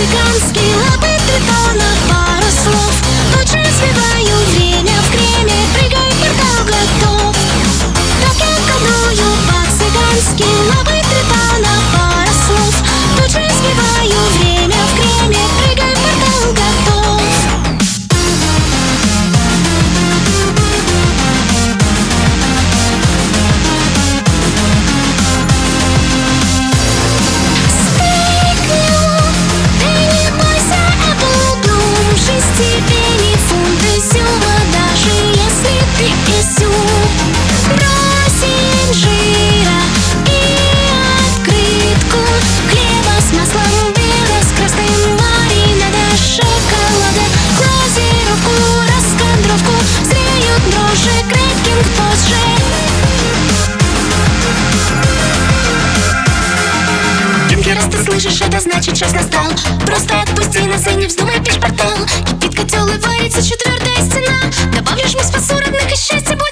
по-цыгански, лапы три тона, пару слов. Точно сбиваю время в креме, прыгай, портал готов. Так я колдую по-цыгански, лапы три тона, пару слов. Точно сбиваю время в креме, прыгай, портал готов. Степени фунт изюма, даже если ты изюм. Бросим жира и открытку, хлеба с маслом, бело с красным, маринада, шоколада, глазировку, раскадровку, зреют дрожжи, крекинг позже. Гимки, раз ты слышишь, это значит час настал. Просто отпусти нас и не вздумай печь портал. Кипит котел и варится четвертая стена. Добавлю жмись, спасу родных, и счастье будет.